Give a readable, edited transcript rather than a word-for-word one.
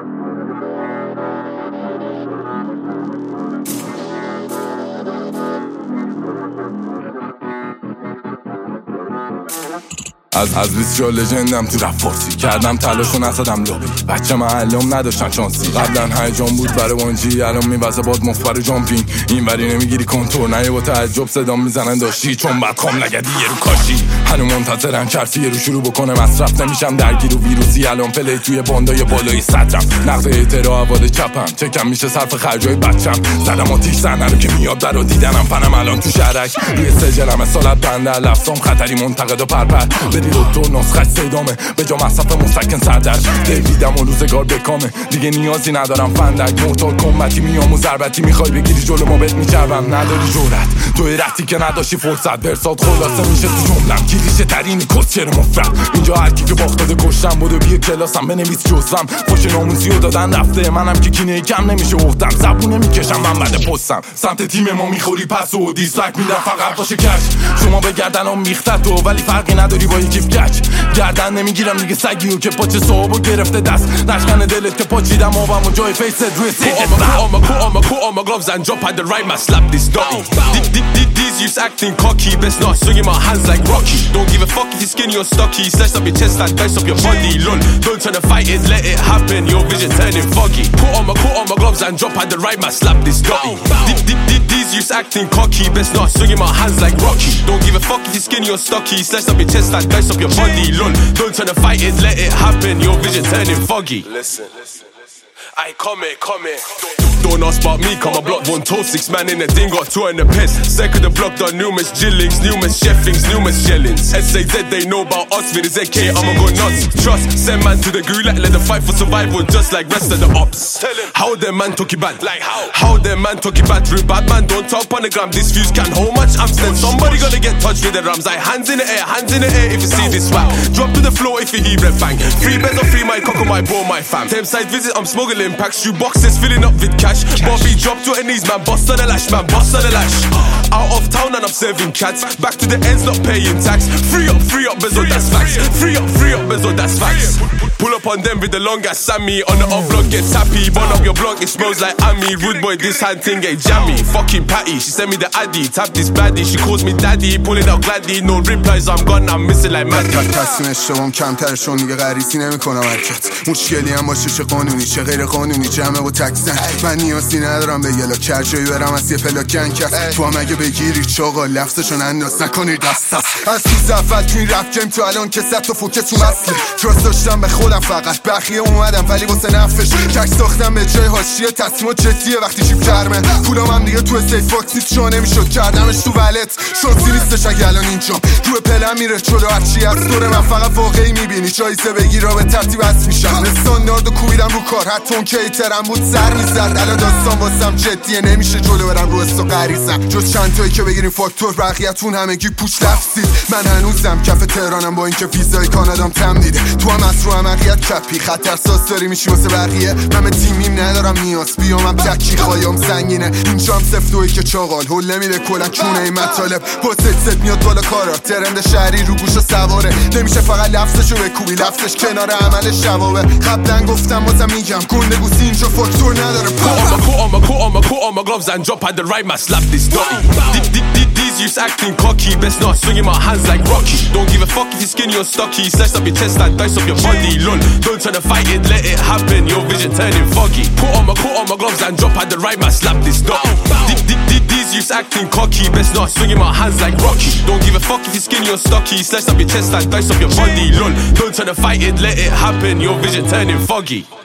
از 20 جا لژندم تو رپ فارسی کردم تلاشو نزدم لابی بچه محلم نداشتن شانسی قبلا هیجان بود برای وانجی الان میوزه باد مفبر جامپینگ این وری نمیگیری کنتور نه با تعجب صدام میزنن داشتی چون بدخوام نگدی یه رو کاشی هنو منتظرن چرفی رو شروع بکنه مصرف نمیشم درگیر و ویروسی الان پلی توی باندای بالای صدرم نقد اعتراع عواد چپم چکم میشه صرف خرجای بچم زدم آتیش زنه رو که میاد در و دیدنم فنم الان تو شهرک روی سجلم سالت بنده لفظام خطری منتقد و پرپر دکتر نسخش صدامه به جا مصرف مستکن سردرش دیویدم و روزگار بکامه دیگه نیازی ندارم فندک موتور کمبتی میام و ضربتی میخوای بگیری جلو ما بهت میچربم نداری جورت توی رفتی که نداشتی فرصت برسات خلاصه میشه تو جملم کلیشه ترینی کسچر مفرد اینجا هرکی که باختاده کشتم بودو بیا کلاسم بنویس جزم فوش ناموسی رو دادن رفته منم که کینه کم نمیشه اختم زبونه میکشم من بعد پستم سمت تیم ما میخوری پس و دیسلایک میدم فقط باشه کش شما به گردنم میخته تو ولی فرقی نداری با یکی گردن نمیگیرم دیگه سگیو که پاچه صحبو گرفته دست نشکن دلت که پاچیدم آبم و جای فیست روی سیکت Put on my gloves and jump at the right man slap this dotty These youths acting cocky best not swinging my hands like Rocky Don't give a fuck if you're skinny or stocky Slice up your chest and dice up your body Lol, don't try to fight it, let it happen Your vision turning foggy Put on my gloves and jump at the right man slap this dotty These youths acting cocky best not swinging my hands like Rocky Don't give a fuck if you're skinny or stocky Slice up your chest and dice up your body Lol, don't try to fight it, let it happen Your vision turning foggy Listen I come here Don't ask about me, come a block one toe 6 man in the ding, got 2 in the piss Second the block done numerous jillings, numerous cheffings, numerous shellings SAZ they know about us, with his AK I'ma go nuts Trust, send man to the gulag, let them fight for survival Just like rest of the ops How them man talk it bad, like how them man talk it bad Real bad man, don't talk on the gram This fuse can't hold much, I'm sent Somebody gonna get touched with the rams Like hands in the air if you see this swag Drop to the floor if you hear red bang 3 beds or 3 my cock on my bro, my fam Same side visit, I'm smuggling packs Shoe boxes filling up with cash Bobby drop to her knees, man, bust on the lash, man, bust on the lash Out of town and I'm serving cats Back to the ends, not paying tax Free up, Bezo, that's facts Free up, Bezo, that's facts Pull up on them with the long ass Sammy On the off block, gets happy Burn up your block, it smells like Ami Rude boy, this hand thing ain't jammy Fucking Patty, she sent me the addy Tap this baddie, she calls me daddy Pulling out gladdy, no replies, I'm gone, I'm missing like mad تصمیم اشتباهم کمتر شون دیگه غریزی نمیکنم حرکت مشکلی هم باشه چه قانونی چه غیر قانونی جمعه و تکزن من نیازی ندارم به یلا کرجایی برم از یه پلاکن کس تو هم اگه بگیری چاقا لفظشون انداز نکنی دست از تو زفت تو این رپ گیم تو الان که ست و فوکه تو مسله تراست داشتم به خودم فقط بقیه اومدم ولی واسه نفش کش ساختم به جای حاشیه تصمیمات جدیه وقتی جیب کرمه پولام هم دیگه تو سیف باکس نیست چون نمیشد کردمش تو ولت شانسی نیستش اگه الان اینجام تو پلم میره جلو هرچی از دور من فقط واقعی میبینی جایزه بگیرا به ترتیب از میشم استاندارد و کوبیدم رو کار حتی اون کیترم بود سر میزد الان داستان واسم جدیه نمیشه جلو برم رو استو غریزم جز چند تایی که بگیریم فاکتور بقیه‌تون همگی پوش لفظید من هنوزم کف تهرانم با اینکه ویزای کانادام تمدیده تو هم از رو عمقیت کپی خطرساز داری میشی واسه بقیه من به تیمیم ندارم نیاز بیامم تکی خوایم سنگینه اینجام سفتویی که چاقال هل نمیده کلا چونه این مطالب با ست میاد بالا کارا ترند شهری رو گوش و سواره نمیشه فقط لفظشو بکوبی لفظش کنار عملش جوابه قبلا گفتم بازم میگم گنده گوسی اینجا فاکتور نداره Put on my gloves and jump at the right man slap this dotty These youths acting cocky best not swinging my hands like Rocky Don't give a fuck if you're skinny or stocky Slice up your chest and dice up your body Lol, don't try to fight it, let it happen Your vision turning foggy Put on my gloves and jump at the right man slap this dotty These youths acting cocky best not swinging my hands like Rocky Don't give a fuck if you're skinny or stocky Slice up your chest and dice up your body Lol, don't try to fight it, let it happen Your vision turning foggy